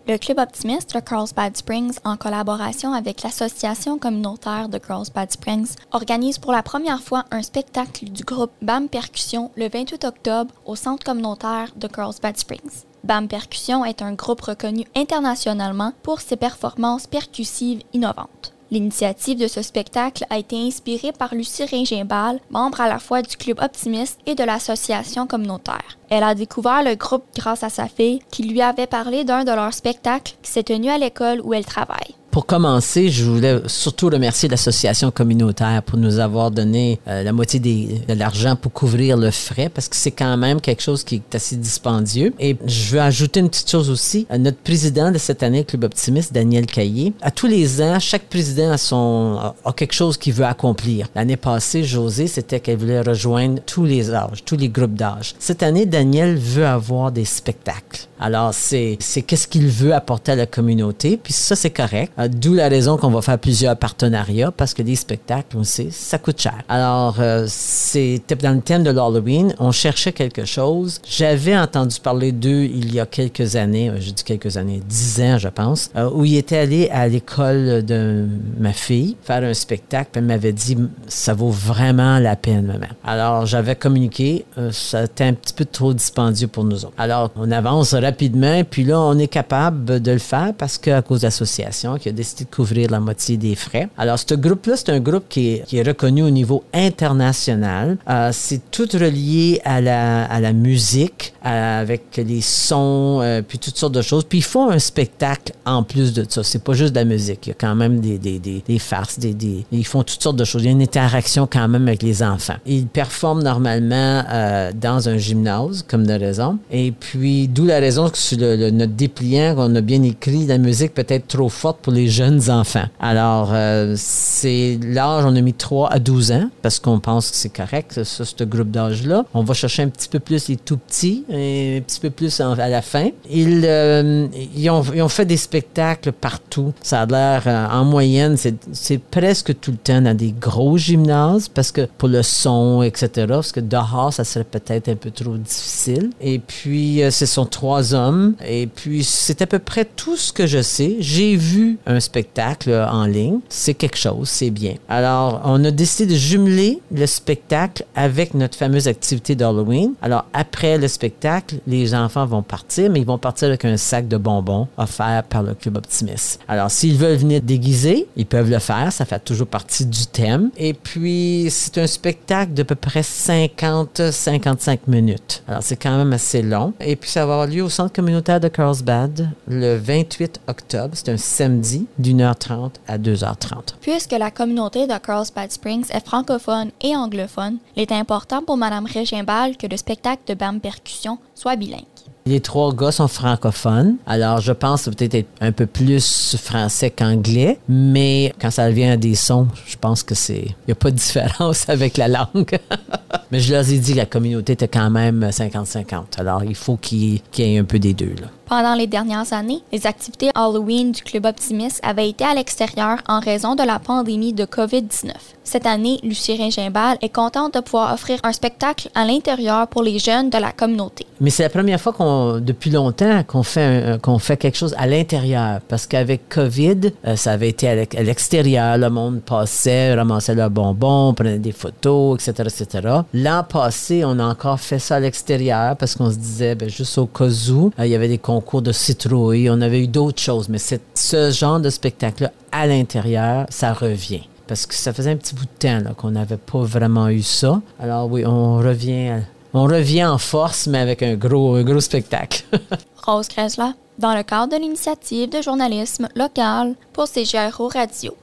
Le Club optimiste de Carlsbad Springs, en collaboration avec l'Association communautaire de Carlsbad Springs, organise pour la première fois un spectacle du groupe BAM Percussion le 28 octobre au Centre communautaire de Carlsbad Springs. BAM Percussion est un groupe reconnu internationalement pour ses performances percussives innovantes. L'initiative de ce spectacle a été inspirée par Lucie Ringimbal, membre à la fois du Club optimiste et de l'association communautaire. Elle a découvert le groupe grâce à sa fille, qui lui avait parlé d'un de leurs spectacles qui s'est tenu à l'école où elle travaille. Pour commencer, je voulais surtout remercier l'association communautaire pour nous avoir donné la moitié de l'argent pour couvrir le frais, parce que c'est quand même quelque chose qui est assez dispendieux. Et je veux ajouter une petite chose aussi. Notre président de cette année, Club optimiste, Daniel Caillé, à tous les ans, chaque président a quelque chose qu'il veut accomplir. L'année passée, Josée, c'était qu'elle voulait rejoindre tous les âges, tous les groupes d'âge. Cette année, Daniel veut avoir des spectacles. Alors, c'est qu'est-ce qu'il veut apporter à la communauté, puis ça, c'est correct. D'où la raison qu'on va faire plusieurs partenariats, parce que des spectacles, on sait, ça coûte cher. Alors, c'était dans le thème de l'Halloween, on cherchait quelque chose. J'avais entendu parler d'eux il y a quelques années, je dis quelques années, 10 ans, je pense, où il était allé à l'école de ma fille faire un spectacle, puis elle m'avait dit, ça vaut vraiment la peine, maman. Alors, j'avais communiqué, ça était un petit peu trop dispendieux pour nous autres. Alors, on avance rapidement, puis là, on est capable de le faire parce qu'à cause de l'association qui a décidé de couvrir la moitié des frais. Alors, ce groupe-là, c'est un groupe qui est reconnu au niveau international. C'est tout relié à la musique, avec les sons, puis toutes sortes de choses. Puis, ils font un spectacle en plus de ça. C'est pas juste de la musique. Il y a quand même des farces, ils font toutes sortes de choses. Il y a une interaction quand même avec les enfants. Ils performent normalement dans un gymnase, comme de raison. Et puis, d'où la raison que sur notre dépliant, on a bien écrit la musique peut-être trop forte pour les jeunes enfants. Alors, c'est l'âge, on a mis 3 à 12 ans, parce qu'on pense que c'est correct, ça, ce groupe d'âge-là. On va chercher un petit peu plus les tout-petits, et un petit peu plus à la fin. Ils ont fait des spectacles partout. Ça a l'air, en moyenne, c'est presque tout le temps dans des gros gymnases, parce que pour le son, etc., parce que dehors, ça serait peut-être un peu trop difficile. Et puis, ce sont 3 hommes, et puis c'est à peu près tout ce que je sais. J'ai vu un spectacle en ligne. C'est quelque chose, c'est bien. Alors, on a décidé de jumeler le spectacle avec notre fameuse activité d'Halloween. Alors, après le spectacle, les enfants vont partir, mais ils vont partir avec un sac de bonbons offert par le Club optimiste. Alors, s'ils veulent venir déguisés, ils peuvent le faire. Ça fait toujours partie du thème. Et puis, c'est un spectacle d'à peu près 50-55 minutes. Alors, c'est quand même assez long. Et puis, ça va avoir lieu au Centre communautaire de Carlsbad le 28 octobre. C'est un samedi d'1h30 à 2h30. Puisque la communauté de Carlsbad Springs est francophone et anglophone, il est important pour Mme Ringimbal que le spectacle de BAM Percussion soit bilingue. Les 3 gars sont francophones, alors je pense que ça peut-être un peu plus français qu'anglais, mais quand ça vient à des sons, je pense que il n'y a pas de différence avec la langue. Mais je leur ai dit que la communauté était quand même 50-50, alors il faut qu'il y ait un peu des deux, là. Pendant les dernières années, les activités Halloween du Club optimiste avaient été à l'extérieur en raison de la pandémie de COVID-19. Cette année, Lucie Ringimbal est contente de pouvoir offrir un spectacle à l'intérieur pour les jeunes de la communauté. Mais c'est la première fois depuis longtemps qu'on fait quelque chose à l'intérieur, parce qu'avec COVID, ça avait été à l'extérieur, le monde passait, ramassait leurs bonbons, prenait des photos, etc., etc. L'an passé, on a encore fait ça à l'extérieur, parce qu'on se disait, juste au cas où, il y avait des concours de citrouilles, on avait eu d'autres choses, mais ce genre de spectacle-là à l'intérieur, ça revient. Parce que ça faisait un petit bout de temps là, qu'on n'avait pas vraiment eu ça. Alors oui, on revient en force, mais avec un gros spectacle. Rose Gressler, dans le cadre de l'initiative de journalisme local pour CJRO Radio.